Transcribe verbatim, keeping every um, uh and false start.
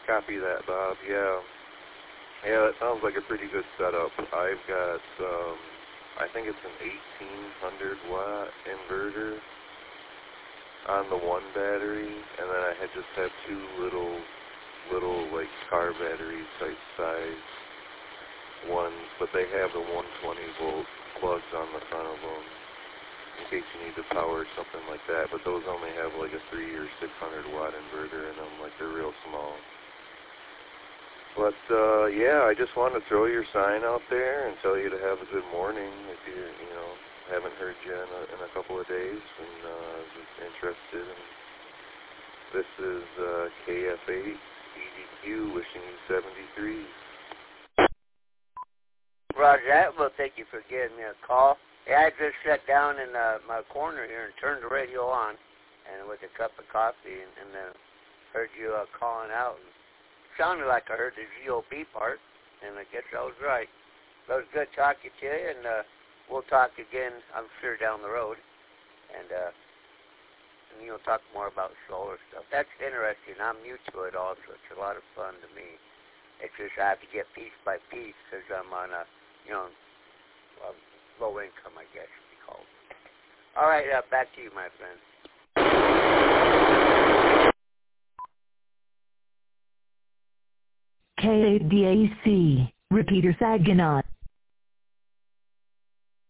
Copy that, Bob. Yeah. Yeah, that sounds like a pretty good setup. I've got, um, I think it's an eighteen hundred watt inverter on the one battery, and then I had just have two little, little like car battery type size ones, but they have the one twenty volt plugs on the front of them in case you need to power something like that. But those only have like a three or six hundred watt inverter in them, like they're real small. But uh, yeah, I just wanted to throw your sign out there and tell you to have a good morning. If you you know haven't heard you in a, in a couple of days and uh, just interested. And this is uh, K F eight E D Q wishing you seventy-three. Roger that. Well, thank you for giving me a call. Yeah, I just sat down in uh, my corner here and turned the radio on, and with a cup of coffee, and, and then heard you uh, calling out. And sounded like I heard the G O P part, and I guess I was right. But it was good talking to you, and uh, we'll talk again, I'm sure, down the road. And, uh, and you'll talk more about solar stuff. That's interesting. I'm new to it also. It's a lot of fun to me. It's just I have to get piece by piece because I'm on a, you know, a low income, I guess it'd be called. All right, uh, back to you, my friend. K A D A C, Repeater Saginaw.